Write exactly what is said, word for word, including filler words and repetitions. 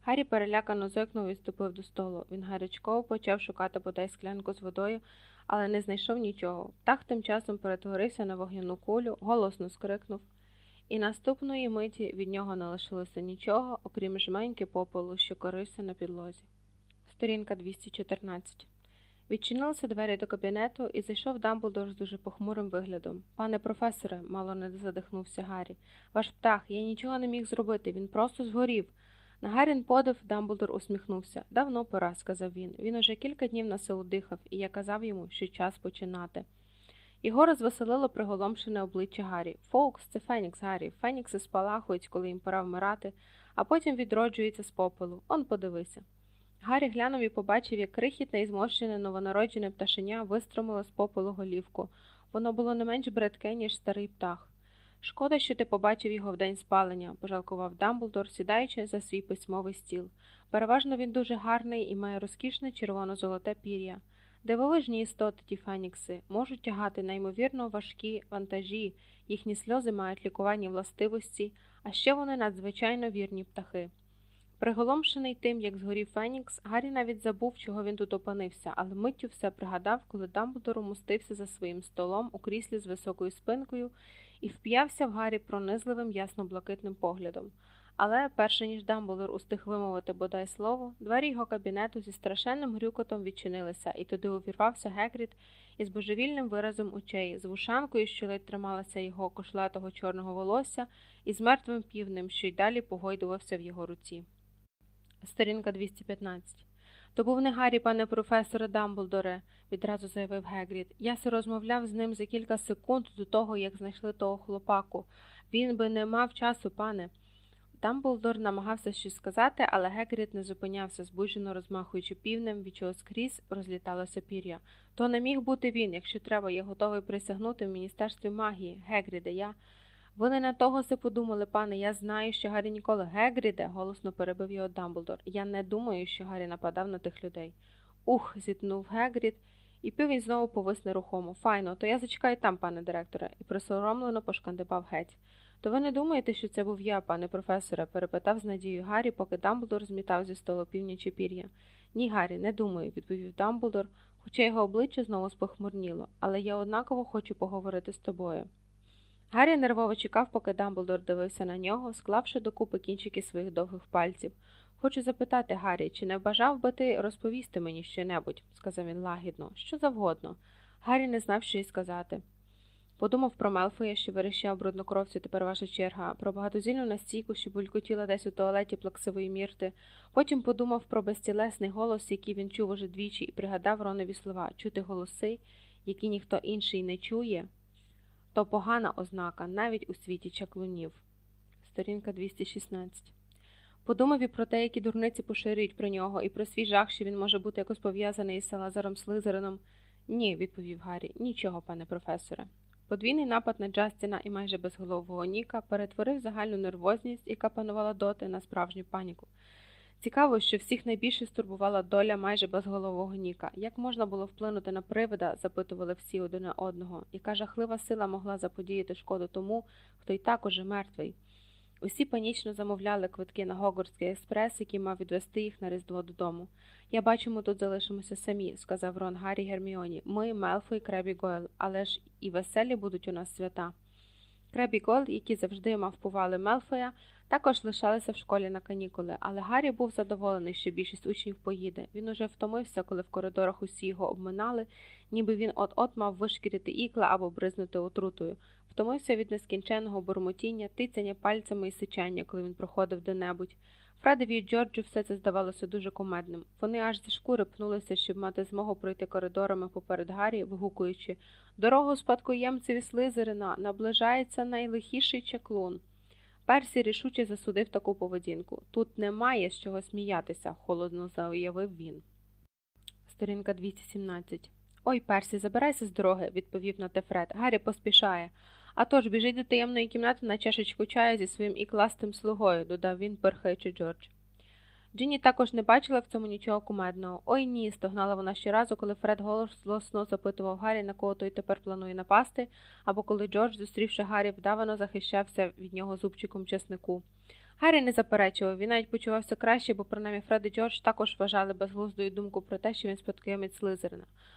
Гаррі перелякано зойкнув і ступив до столу. Він гарячково почав шукати бодай склянку з водою, але не знайшов нічого. Птах тим часом перетворився на вогняну кулю, голосно скрикнув, і наступної миті від нього не лишилося нічого, окрім жменьки попелу, що корився на підлозі. Сторінка двісті чотирнадцять. Відчинилися двері до кабінету, і зайшов Дамблдор з дуже похмурим виглядом. «Пане професоре», – мало не задихнувся Гаррі, – «ваш птах, я нічого не міг зробити, він просто згорів». На Гаррін подив Дамблдор усміхнувся. «Давно пора», – сказав він. Він уже кілька днів на силу дихав, і я казав йому, що час починати. Його розвеселило приголомшене обличчя Гаррі. «Фоукс – це Фенікс, Гаррі. Фенікси спалахують, коли їм пора вмирати, а потім відроджуються з попелу. Он подивися». Гаррі глянув і побачив, як крихітне і зморщене новонароджене пташеня вистромило з попелу голівку. Воно було не менш бридке, ніж старий птах. «Шкода, що ти побачив його в день спалення», – пожалкував Дамблдор, сідаючи за свій письмовий стіл. «Переважно він дуже гарний і має розкішне червоно-золоте пір'я. Дивовижні істоти ті фенікси, можуть тягати неймовірно важкі вантажі, їхні сльози мають лікувальні властивості, а ще вони надзвичайно вірні птахи». Приголомшений тим, як згорів Фенікс, Гаррі навіть забув, чого він тут опинився, але миттю все пригадав, коли Дамблдор умостився за своїм столом у кріслі з високою спинкою і вп'явся в Гаррі пронизливим ясно-блакитним поглядом. Але, перше ніж Дамблдор устиг вимовити бодай слово, двері його кабінету зі страшенним грюкотом відчинилися, і туди увірвався Гегрід із божевільним виразом очей, з вушанкою, що ледь трималася його кошлатого чорного волосся, і з мертвим півнем, що й далі погойдувався в його руці. Сторінка двісті п'ятнадцять. «То був не Гаррі, пане професоре Дамблдоре», – відразу заявив Гегрід. «Я се розмовляв з ним за кілька секунд до того, як знайшли того хлопаку. Він би не мав часу, пане». Дамблдор намагався щось сказати, але Гегрід не зупинявся, збуджено розмахуючи півнем, від чого скрізь розліталося пір'я. «То не міг бути він, якщо треба, я готовий присягнути в Міністерстві магії. Гегріде, я...» «Ви не на того се подумали, пане, я знаю, що Гаррі ніколи...» «Гегріде», – голосно перебив його Дамблдор, – «я не думаю, що Гаррі нападав на тих людей». «Ух», – зітхнув Гегрід, і пів він знову повис нерухомо. «Файно, то я зачекаю там, пане директоре», – і присоромлено пошкандибав геть. «То ви не думаєте, що це був я, пане професоре?» – перепитав з надією Гаррі, поки Дамблдор змітав зі столу північі пір'я. «Ні, Гаррі, не думаю», – відповів Дамблдор, хоча його обличчя знову спохмурніло, «але я однаково хочу поговорити з тобою». Гаррі нервово чекав, поки Дамблдор дивився на нього, склавши докупи кінчики своїх довгих пальців. «Хочу запитати, Гаррі, чи не бажав би ти розповісти мені що-небудь?» – сказав він лагідно. «Що завгодно». Гаррі не знав, що й сказати. Подумав про Мелфоя, що верещав бруднокровцю, тепер ваша черга, про багатозільну настійку, що булькотіла десь у туалеті плаксивої мірти. Потім подумав про безтілесний голос, який він чув уже двічі, і пригадав Ронові слова «чути голоси, які ніхто інший не чує». То погана ознака, навіть у світі чаклунів. Сторінка двісті шістнадцять. Подумав і про те, які дурниці поширюють про нього, і про свій жах, що він може бути якось пов'язаний із Салазаром Слизерином. «Ні», – відповів Гаррі, – «нічого, пане професоре». Подвійний напад на Джастіна і майже безголового Ніка перетворив загальну нервозність, яка панувала доти, на справжню паніку. Цікаво, що всіх найбільше стурбувала доля майже безголового Ніка. Як можна було вплинути на привида, запитували всі один на одного. Яка жахлива сила могла заподіяти шкоду тому, хто й так уже мертвий? Усі панічно замовляли квитки на Гогвартський експрес, який мав відвести їх на Різдво додому. «Я бачу, ми тут залишимося самі», – сказав Рон Гаррі Герміоні. «Ми, Мелфой, Креббі Гойл, але ж і веселі будуть у нас свята». Креббі Гойл, які завжди мавпували Мелфоя, також лишалися в школі на канікули, але Гаррі був задоволений, що більшість учнів поїде. Він уже втомився, коли в коридорах усі його обминали, ніби він от-от мав вишкірити ікла або бризнути отрутою. Втомився від нескінченного бурмотіння, тицяння пальцями і сичання, коли він проходив де-небудь. Фредові і Джорджу все це здавалося дуже кумедним. Вони аж зі шкури пнулися, щоб мати змогу пройти коридорами поперед Гаррі, вигукуючи «Дорогу спадкоємцеві Слизерина! Наближається найлихіший чаклун!» Персі рішуче засудив таку поведінку. «Тут немає з чого сміятися», – холодно заявив він. Сторінка двісті сімнадцять. «Ой, Персі, забирайся з дороги», – відповів на те Фред. «Гаррі поспішає». «А тож, біжи до таємної кімнати на чашечку чаю зі своїм ікластим слугою», – додав він, перхаючи Джордж. Джинні також не бачила в цьому нічого кумедного. «Ой ні», – стогнала вона щоразу, коли Фред голосно запитував Гаррі, на кого той тепер планує напасти, або коли Джордж, зустрівши Гаррі, вдавано захищався від нього зубчиком чеснику. Гаррі не заперечував, він навіть почувався краще, бо принаймні Фред і Джордж також вважали безглуздою думку про те, що він спадкоємець Слизерина.